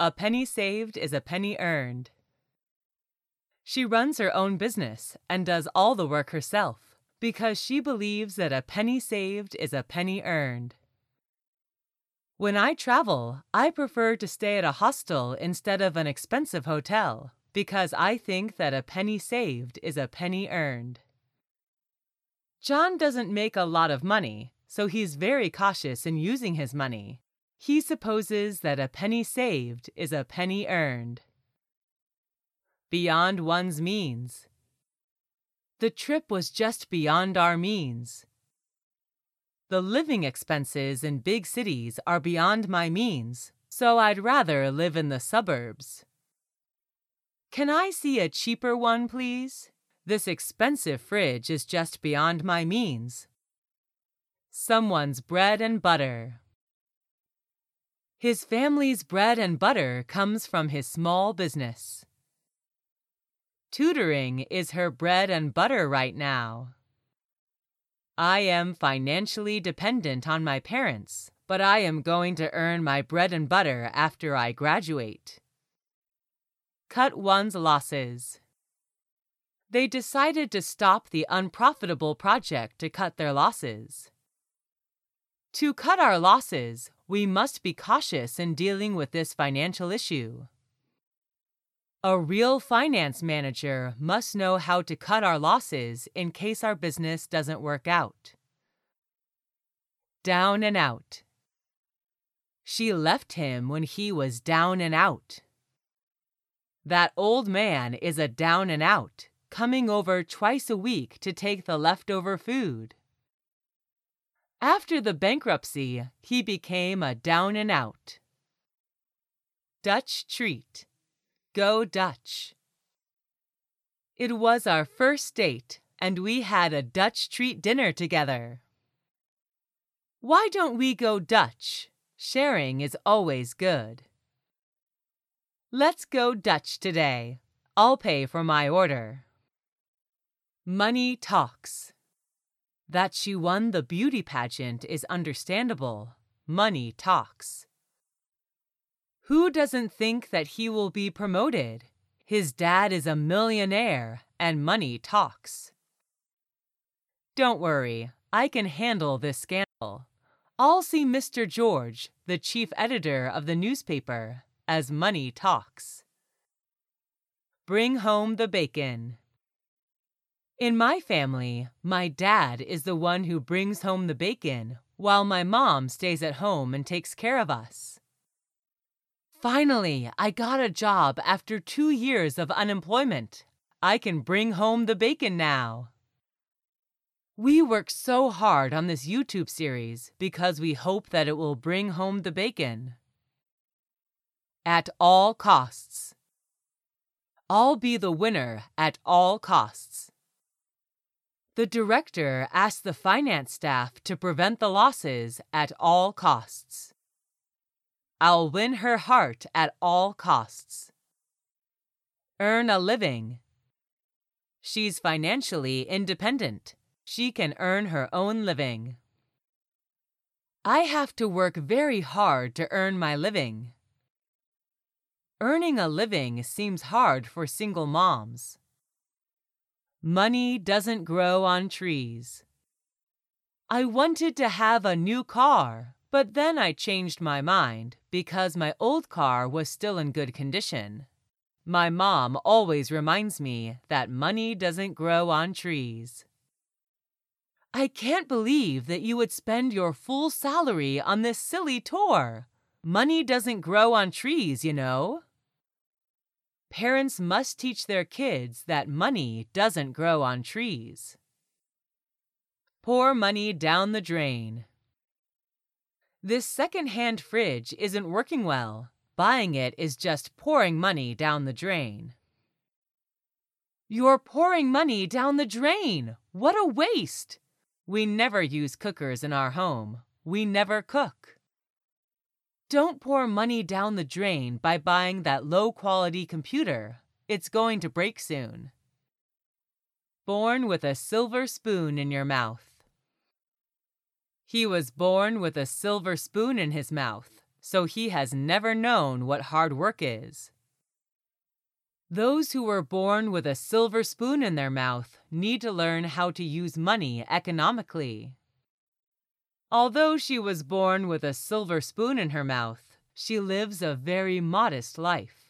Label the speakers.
Speaker 1: A penny saved is a penny earned. She runs her own business and does all the work herself because she believes that a penny saved is a penny earned. When I travel, I prefer to stay at a hostel instead of an expensive hotel because I think that a penny saved is a penny earned. John doesn't make a lot of money, so he's very cautious in using his money. He supposes that a penny saved is a penny earned. Beyond one's means. The trip was just beyond our means. The living expenses in big cities are beyond my means, so I'd rather live in the suburbs. Can I see a cheaper one, please? This expensive fridge is just beyond my means. Someone's bread and butter. His family's bread and butter comes from his small business. Tutoring is her bread and butter right now. I am financially dependent on my parents, but I am going to earn my bread and butter after I graduate. Cut one's losses. They decided to stop the unprofitable project to cut their losses. To cut our losses, we must be cautious in dealing with this financial issue. A real finance manager must know how to cut our losses in case our business doesn't work out. Down and out. She left him when he was down and out. That old man is a down and out, coming over twice a week to take the leftover food. After the bankruptcy, he became a down and out. Dutch treat. Go Dutch. It was our first date, and we had a Dutch treat dinner together. Why don't we go Dutch? Sharing is always good. Let's go Dutch today. I'll pay for my order. Money talks. That she won the beauty pageant is understandable. Money talks. Who doesn't think that he will be promoted? His dad is a millionaire, and money talks. Don't worry, I can handle this scandal. I'll see Mr. George, the chief editor of the newspaper, as money talks. Bring home the bacon. In my family, my dad is the one who brings home the bacon, while my mom stays at home and takes care of us. Finally, I got a job after 2 years of unemployment. I can bring home the bacon now. We work so hard on this YouTube series because we hope that it will bring home the bacon. At all costs. I'll be the winner at all costs. The director asked the finance staff to prevent the losses at all costs. I'll win her heart at all costs. Earn a living. She's financially independent. She can earn her own living. I have to work very hard to earn my living. Earning a living seems hard for single moms. Money doesn't grow on trees. I wanted to have a new car, but then I changed my mind because my old car was still in good condition. My mom always reminds me that money doesn't grow on trees. I can't believe that you would spend your full salary on this silly tour. Money doesn't grow on trees, you know. Parents must teach their kids that money doesn't grow on trees. Pour money down the drain. This second-hand fridge isn't working well. Buying it is just pouring money down the drain. You're pouring money down the drain! What a waste! We never use cookers in our home. We never cook. Don't pour money down the drain by buying that low-quality computer. It's going to break soon. Born with a silver spoon in your mouth. He was born with a silver spoon in his mouth. so he has never known what hard work is. Those who were born with a silver spoon in their mouth need to learn how to use money economically. Although she was born with a silver spoon in her mouth, she lives a very modest life.